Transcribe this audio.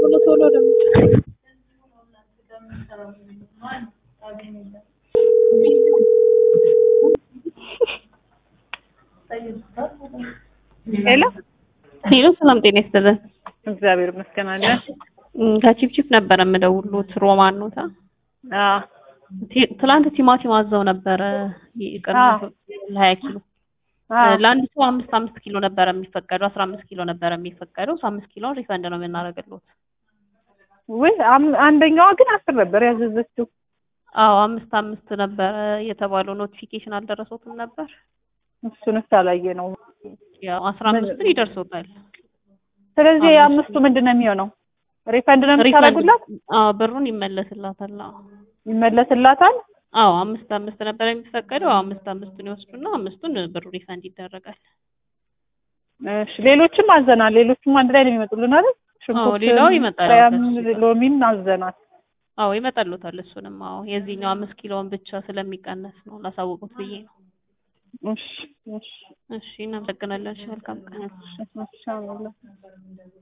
ቶሎ ለምን ሄሎ ሄሎ ሰላም ጤና ይስጥልን። እግዚአብሔር ይመስገን አለ። ከቺፕቺፕ ነበር የምደውሉት ሮማን ነው ታ ትላንት ቲማቲም አዘው ነበር ይቀርብ ለ20 ኪሎ ለአንድ ሰው 5 ኪሎ ነበር የሚፈቀደው 15 ኪሎ ነበር የሚፈቀደው 5 ኪሎ ሪፈንድ ነው የምናደርግልዎት። ወይ አንደኛዋ ግን 10 ነበር ያዘዘችው። አዎ 5 ነበር የተባለው ኖቲፊኬሽን አልደረሰውም ነበር። እሱንስ አላየ ነው። ያው 15 ይደርሶታል። ስለዚህ የአምስቱ ምንድነው የሚሆነው? ሪፈንድ ነው የምታደርጉላት? አዎ ብሩን ይመለስላታል። ይመለስላታል? አዎ 5 ነበር የሚፈቀደው 5 ይወስዱና 5ቱን ብሩ ሪፈንድ ይደረጋል። እሺ ሌሎችም አዘናል። ሌሎችም አንድ ላይ ነው የሚመጡልን አይደል? አዎ ሌላው ይመጣል። ሎሚን አዘናል። አዎ ይመጣሉታል። እሱንም አዎ የዚህኛው 5 ኪሎን ብቻ ስለሚቀነስ ነው ላሳውቁት ብዬ ነው። እሺ እናመሰግናለን። መልካም ቀን። እሺ